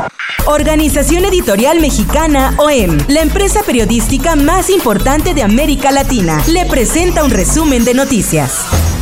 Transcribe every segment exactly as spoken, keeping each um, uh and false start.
Organización Editorial Mexicana O E M, la empresa periodística más importante de América Latina, le presenta un resumen de noticias.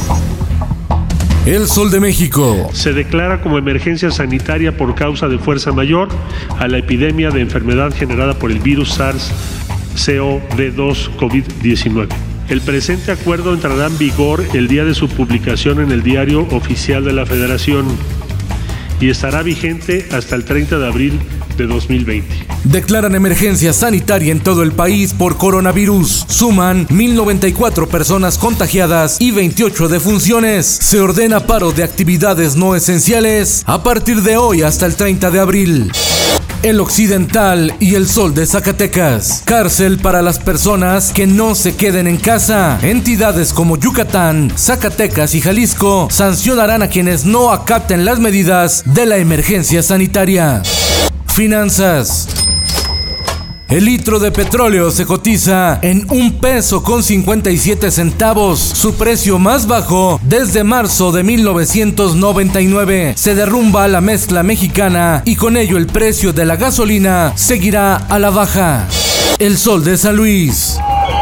El Sol de México. Se declara como emergencia sanitaria por causa de fuerza mayor a la epidemia de enfermedad generada por el virus SARS-C o V dos COVID diecinueve. El presente acuerdo entrará en vigor el día de su publicación en el Diario Oficial de la Federación y estará vigente hasta el treinta de abril de dos mil veinte. Declaran emergencia sanitaria en todo el país por coronavirus. Suman mil noventa y cuatro personas contagiadas y veintiocho defunciones. Se ordena paro de actividades no esenciales a partir de hoy hasta el treinta de abril. El Occidental y el Sol de Zacatecas. Cárcel para las personas que no se queden en casa. Entidades como Yucatán, Zacatecas y Jalisco sancionarán a quienes no acaten las medidas de la emergencia sanitaria. Finanzas. El litro de petróleo se cotiza en un peso con cincuenta y siete centavos, su precio más bajo desde marzo de mil novecientos noventa y nueve. Se derrumba la mezcla mexicana y con ello el precio de la gasolina seguirá a la baja. El Sol de San Luis.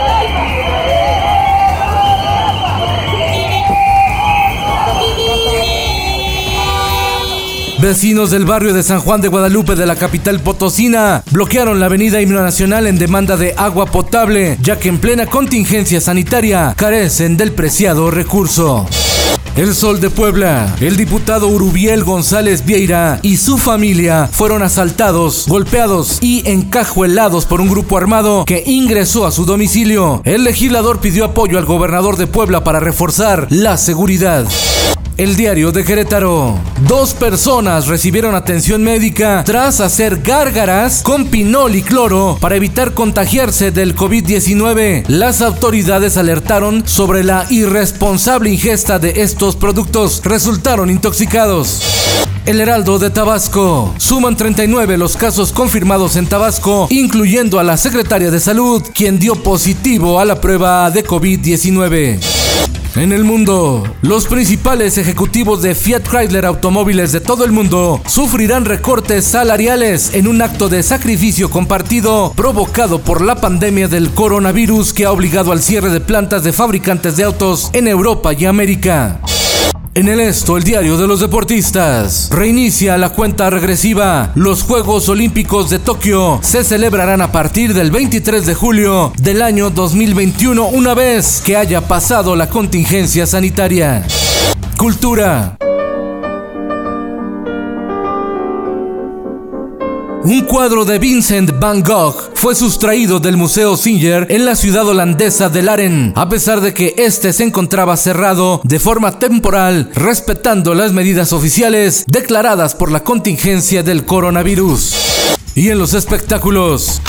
Vecinos del barrio de San Juan de Guadalupe de la capital potosina bloquearon la avenida Himno Nacional en demanda de agua potable, ya que en plena contingencia sanitaria carecen del preciado recurso. El Sol de Puebla. El diputado Urubiel González Vieira y su familia fueron asaltados, golpeados y encajuelados por un grupo armado que ingresó a su domicilio. El legislador pidió apoyo al gobernador de Puebla para reforzar la seguridad. El Diario de Querétaro. Dos personas recibieron atención médica tras hacer gárgaras con pinol y cloro para evitar contagiarse del COVID diecinueve. Las autoridades alertaron sobre la irresponsable ingesta de estos productos. Resultaron intoxicados. El Heraldo de Tabasco. Suman treinta y nueve los casos confirmados en Tabasco, incluyendo a la secretaria de Salud, quien dio positivo a la prueba de COVID diecinueve. En el mundo, los principales ejecutivos de Fiat Chrysler Automóviles de todo el mundo sufrirán recortes salariales en un acto de sacrificio compartido provocado por la pandemia del coronavirus que ha obligado al cierre de plantas de fabricantes de autos en Europa y América. En el Esto, el diario de los deportistas. Reinicia la cuenta regresiva. Los Juegos Olímpicos de Tokio se celebrarán a partir del veintitrés de julio del año dos mil veintiuno, una vez que haya pasado la contingencia sanitaria. Cultura. Un cuadro de Vincent van Gogh fue sustraído del Museo Singer en la ciudad holandesa de Laren, a pesar de que este se encontraba cerrado de forma temporal, respetando las medidas oficiales declaradas por la contingencia del coronavirus. Y en los espectáculos.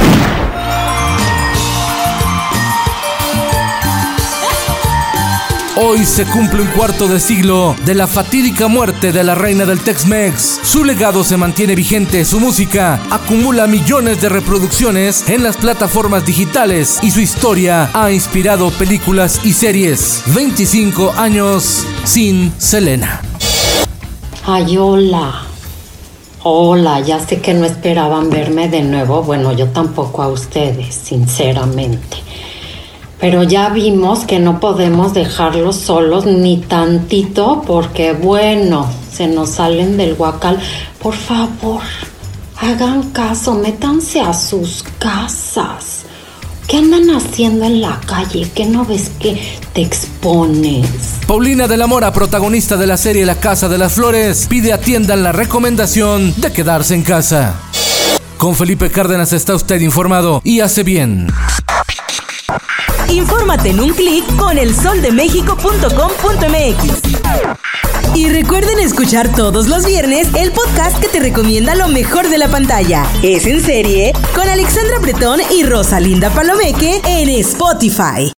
Hoy se cumple un cuarto de siglo de la fatídica muerte de la reina del Tex-Mex. Su legado se mantiene vigente, su música acumula millones de reproducciones en las plataformas digitales y su historia ha inspirado películas y series. veinticinco años sin Selena. Ay, hola. Hola, ya sé que no esperaban verme de nuevo. Bueno, yo tampoco a ustedes, sinceramente. Pero ya vimos que no podemos dejarlos solos ni tantito porque, bueno, se nos salen del huacal. Por favor, hagan caso, métanse a sus casas. ¿Qué andan haciendo en la calle? ¿Qué no ves que te expones? Paulina de la Mora, protagonista de la serie La Casa de las Flores, pide atiendan la recomendación de quedarse en casa. Con Felipe Cárdenas está usted informado y hace bien. Infórmate en un clic con el sol de méxico punto com punto m x. Y recuerden escuchar todos los viernes el podcast que te recomienda lo mejor de la pantalla. Es en serie con Alexandra Bretón y Rosalinda Palomeque en Spotify.